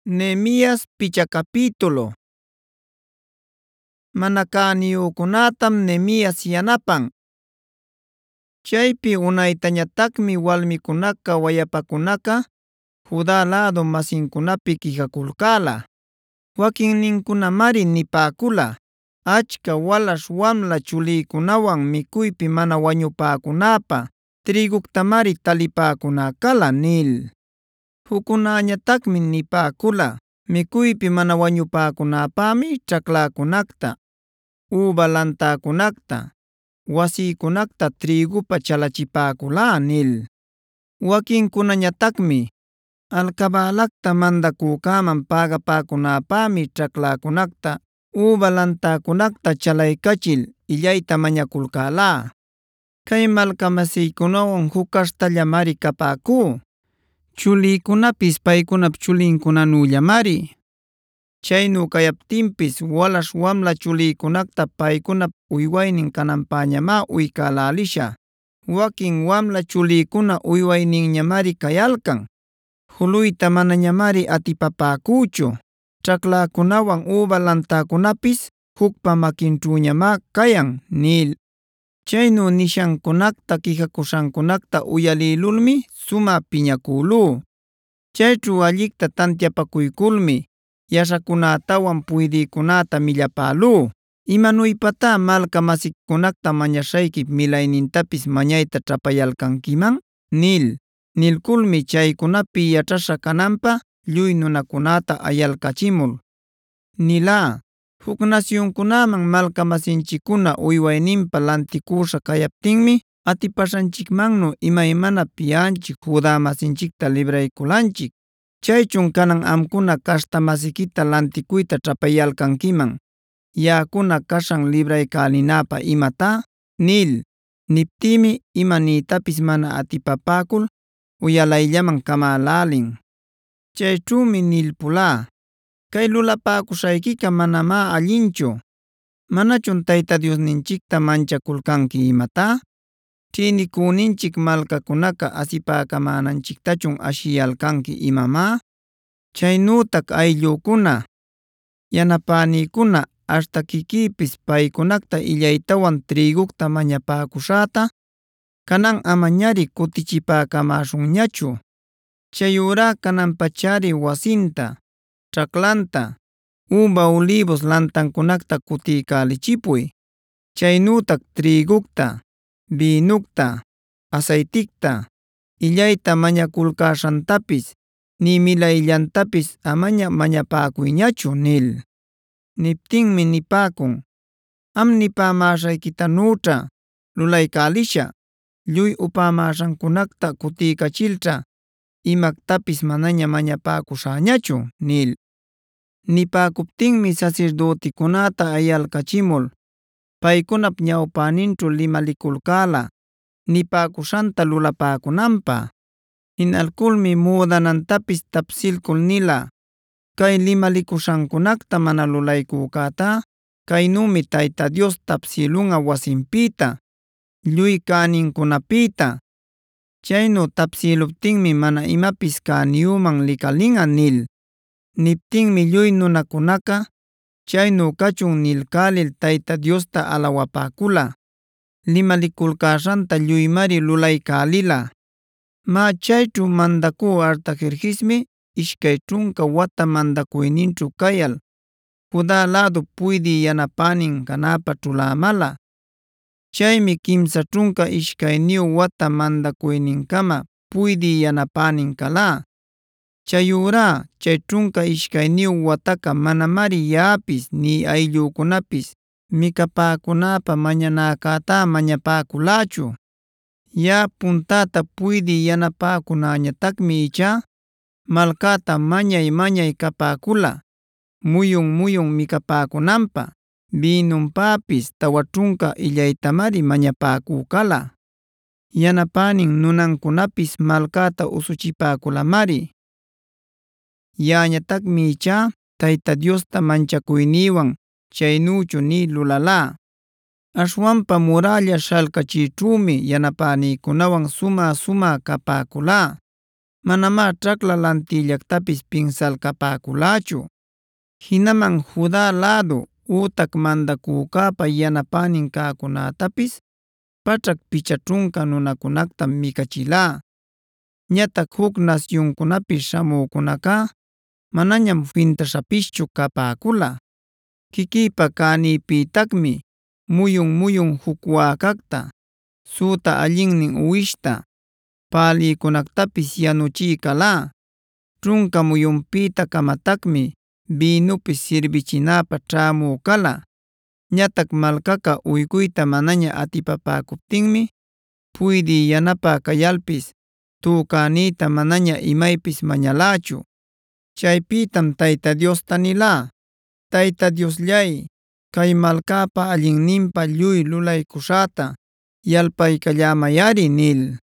Nehemías picha capítulo. Mana kaniukunatam Nehemías yanapan. Chaypi unaytañataqmi walmikunaka wayapakunaka Judá lado masinkunapi quijakulkala. Wakinninkunamari nipäkula achka walaśh wamla chulikunawan mikuypi mana wañupäkunäpä triguktamari talipäkunäkala nil. Juckunañataqmi nipäkula mikuypi mana wañupäkunäpämi ćhaklakunacta, uva lantakunacta, wasiykunacta trigupa chalachipäkulá nil. Wakinkunañataqmi alcabalacta mandakucäman pagapäkunäpämi ćhaklakunacta, uva lantakunacta chalaykachil illayta mañakulcälá. Kay malcamasiykunawan huk kashtallamari capäkú. Chulïkunapis paykunap chulinkunanullamari. Chaynu kayaptinpis walaśh wamla chulïkunacta paykunap uywaynin kananpäñamá uykälälishä. Wakin wamla chulïkuna uywayninñamari kayalkan. Juluyta manañamari atipapäküchu. Ćhaklakunawan uva lantakunapis hukpa makinćhuñamá kayan nil. Chaynu nishankunacta quijakushankunacta uyalïlulmi sumä piñakulú. Chayćhu allicta tantiapakuykulmi yashakunätawan puydïkunäta millapälú. ¿Imanuypatá malcamasiykunacta mañashayki milaynintapis mañayta ćhapayalcankiman? Nil. Nilkulmi chaykunapi yachasha kananpä lluy nunacunäta ayalcachimul nilá: huk nacionkunaman malcamasinchikkuna uywayninpa lanticüśha kayaptinmi atipashanchikmannu imaymana piyanchik Judá masinchikta libraykulanchik. Chaychun kanan amkuna caśhta masiykita lanticuyta ćhapayalcankiman yaꞌakuna kashan libraykälinäpä imatá nil. Niptïmi ima niytapis mana atipapäkul uyalayllaman kamälälin. Chayćhümi nilpulá: kay lulapäkushaykiqa manamá allinchu. ¿Manachun Tayta Diosninchikta manchakulkanki imatá? ¿Ćhïniküninchik malcakunaqa asipäkamänanchiktachun ashiyalkanki imamá? Chaynütac ayllükuna, yanapänïkuna aśhta quiquïpis paykunacta illaytawan trigucta mañapäcuśhäta kanan amañari kutichipäcamäshunñachu. Chayurá kananpachari wasinta, ćhaklanta, uva olivos lantancunacta kutiycälichipuy. Chaynütac trigucta, binucta, aceiticta, illayta mañakulcäśhantapis ni milayllantapis amaña mañapäcuyñachu nil. Niptinmi nipäkun: am nipämäśhaykitanućha lulaycälishä, lluy upämäśhancunacta kutiykachilćha imactapis manaña mañapäcushäñachu nil. Nipäcuptinmi sacerdotecunäta ayalcachimul paykunap ñawpäninćhu limalikulcäla nipäcushanta lulapäcunanpä. Jinalculmi müdanantapis tapsilcul nila: kay limalikushancunacta mana lulaycücätá kaynümi Tayta Dios tapsilunꞌa wasinpita, lluy cänincunapita. Chaynu tapsiluptinmi mana imapis cäniyuman licalinꞌa nil. Niptinmi lluy nunakunaqa chaynu kachun nilcälil Tayta Diosta alawapäkula. Limalikulcäśhanta lluymari lulaycälila. Má chayćhu mandacü Artajerjesmi ishkay ćhunka wata mandacuyninćhu kayal Judá lado puydï yanapänin canäpä ćhulämala. Chaymi kimsa ćhunka ishkayniyu wata mandacuynincama puydï yanapänin kalá. Chayurá chay ćhunka ishkayniyu wataqa manamari yaꞌapis ni ayllükunapis mikapäkunäpä mañanäcätá mañapäkulächu. Yaꞌa puntäta puydï yanapäkunäñataqmi ichá malcäta mañay capäkula muyun mikapäkunanpä, binunpäpis tawa ćhunka illaytamari mañapäkücala. Yanapänin nunancunapis malcäta usuchipäkulamari. Yaꞌañataqmi ichá Tayta Diosta manchakuynïwan chaynüchu ni lulalá. Aśhwanpa muralla śhalkachiyćhümi yanapänïkunawan sumä capäkulá. manamá ćhacla lantillactapis pinsalcapäculachu. Jinaman Juda lädu ütac mandacücäpa yanapänin cäcunätapis paćhac picha ćhunca nunacunactam micachilá. Ñatac juc nacioncunapi śhamücunacá manañam fintashapischu capäcula. Quiquïpa cänïpïtacmi muyun juc wäcacta, süta allinnin uwishta, pälïcunactapis yanuchïcalá. Ćhunca muyunpïta camatacmi bïnupis sirbichinäpä ćhämücala. Ñatac malcaca uycuyta manaña atipapäcuptinmi puydï yanapä cayalpis tücänïta manaña imaypis mañalächu. Chaypïtam Tayta Diosta nilá: “Tayta Diosllay, cay malcäpa allinninpa lluy lulaycuśhäta yalpaycallämayari” nil.